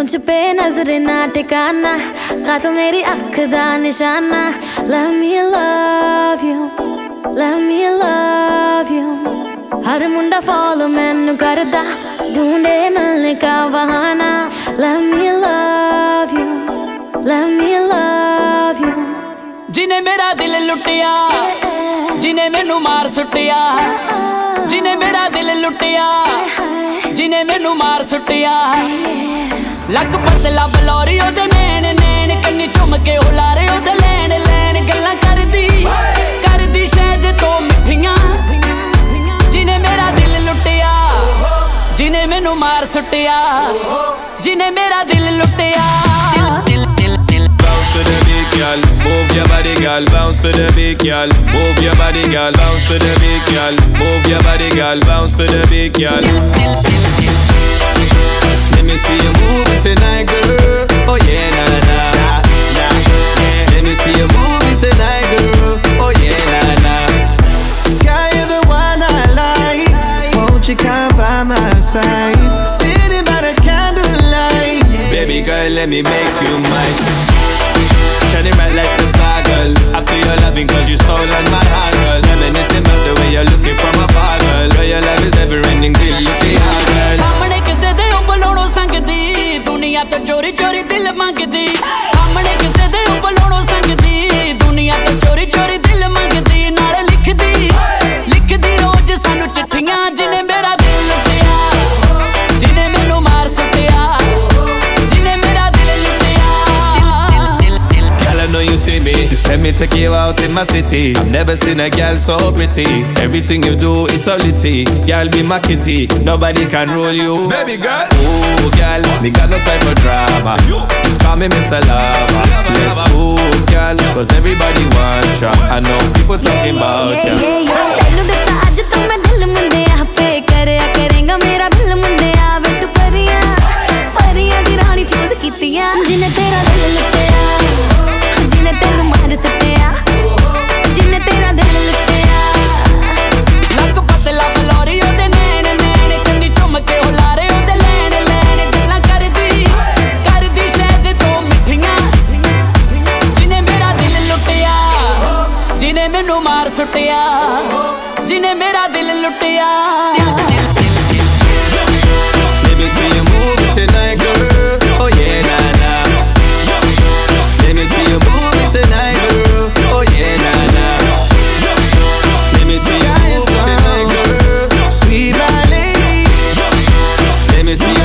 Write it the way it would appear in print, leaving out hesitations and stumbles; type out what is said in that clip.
मुझ पे नजर ना टिकाना का तो मेरी अख दा निशाना Let me love you Let me love you हर मुंडा फॉलो मैनू करदा ढूंढे मिलने का बहाना Let me love you Let me love you जिने मेरा दिल लुटिया जिने मैनू मार सुटिया जिने मेरा दिल लुटिया जिने मैनू मार सुटिया लक पतला बलौरी ओदे नैन नैन कन्नी झुम के उलारे ओदे लैन लैन गल्लां करदी शायद तो मिठियां जिने मेरा दिल लुटिया जिने मैनू मार सुटिया जिने मेरा दिल लुटिया Bounce to the beat, girl. Move your body, girl. Bounce to the beat, girl. Move your body, girl. Bounce to the beat, girl. Move your body, girl. Bounce to the beat, girl. Let me see you move it tonight, girl. Oh yeah, nah nah nah. Yeah. Let me see you move it tonight, girl. Oh yeah, nah nah. Girl, you're the one I like. Won't you come by my side? Sitting by the candlelight. Baby girl, let me make you mine. Shining bright like the star, girl. I feel your loving cause you stolen my heart, girl. Reminiscing about the way you're looking from afar, girl. Girl, your love is never ending till you pay out, girl. सामने किसे दे उबलोड़ो संगदी दुनिया तो चोरी चोरी दिल मंगदी सामने किसे दे उबलोड़ो संगदी दुनिया तो चोरी चोरी दिल मंगदी नाले लिखदी रोज सानू चिट्ठियां जिने मेरा दिल लुटिया जिने मैनू मार सुटिया जिने मेरा दिल लुटिया Girl, I know you see me. Just let me take you out in my city. I've never seen a girl so pretty. Everything you do is so litty. Girl, be my kitty. Nobody can rule you. Baby girl. Ooh, girl, me got no time for drama. Just call me Mr. Lover. Let's move, girl, cause everybody wants ya. I know people talking about ya. तैनू दिता अज तो मैं दिल मुंडिया पे करया करेंगा मेरा दिल मुंडिया वे तू परियां दी रानी चूज कीतियां जिने तेरा दिल लुटिया जिने तेनू मार सटिया जिने तेरा दिल लुटिया लक पतला बलौरी ओदे नैन नैन कन्नी झुम के उलारे ओदे लैन लैन गल्लां करदी शायद तो मिठियां जिने मेरा दिल लुटिया जिने मैनू मार सुटिया जिने मेरा दिल लुटिया Let me see you move it tonight, girl. Oh yeah, nah nah. Let me see you move it tonight, girl. Oh yeah, nah nah. Let me see you move it tonight, girl. Sweet my lady. Let me see you